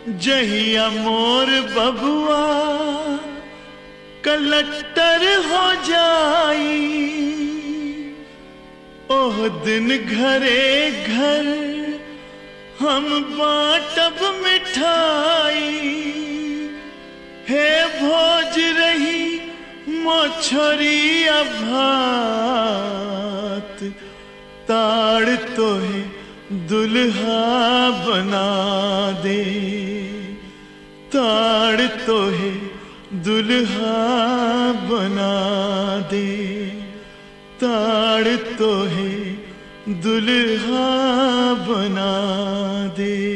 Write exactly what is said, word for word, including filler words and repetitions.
जहिया मोर बबुआ कलट्टर हो जाई, ओह दिन घरे घर हम बाटब मिठाई। हे भोज रही मोछरिया भात, ताड़ तोहे दुल्हा बना दे, ताड़ तोहे दुल्हा बना दे, ताड़ तोहे दुल्हा बना दे।